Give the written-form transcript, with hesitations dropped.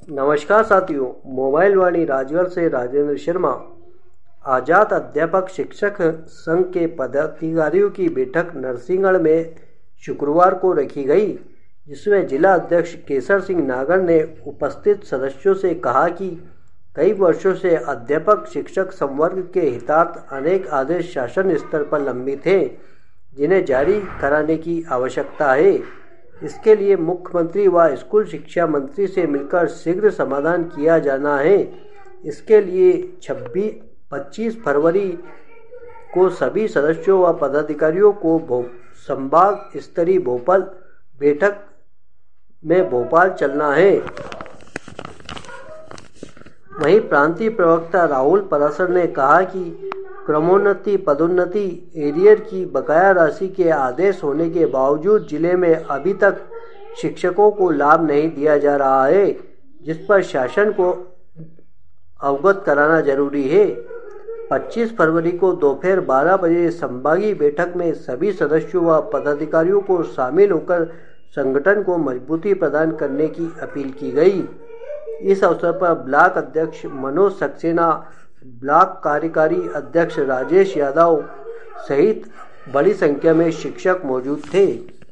नमस्कार साथियों, मोबाइल वाणी राजगढ़ से राजेंद्र शर्मा। आजाद अध्यापक शिक्षक संघ के पदाधिकारियों की बैठक नरसिंहगढ़ में शुक्रवार को रखी गई, जिसमें जिला अध्यक्ष केसर सिंह नागर ने उपस्थित सदस्यों से कहा कि कई वर्षों से अध्यापक शिक्षक संवर्ग के हितार्थ अनेक आदेश शासन स्तर पर लंबित हैं, जिन्हें जारी कराने की आवश्यकता है। इसके लिए मुख्यमंत्री व स्कूल शिक्षा मंत्री से मिलकर शीघ्र समाधान किया जाना है। इसके लिए 25 फरवरी को सभी सदस्यों व पदाधिकारियों को संभाग स्तरीय भोपाल बैठक में भोपाल चलना है। वहीं प्रांतीय प्रवक्ता राहुल पराशर ने कहा कि क्रमोन्नति, पदोन्नति, एरियर की बकाया राशि के आदेश होने के बावजूद जिले में अभी तक शिक्षकों को लाभ नहीं दिया जा रहा है, जिस पर शासन को अवगत कराना जरूरी है। 25 फरवरी को दोपहर 12 बजे संभागीय बैठक में सभी सदस्यों व पदाधिकारियों को शामिल होकर संगठन को मजबूती प्रदान करने की अपील की गई। इस अवसर पर ब्लॉक अध्यक्ष मनोज सक्सेना, ब्लॉक कार्यकारी अध्यक्ष राजेश यादव सहित बड़ी संख्या में शिक्षक मौजूद थे।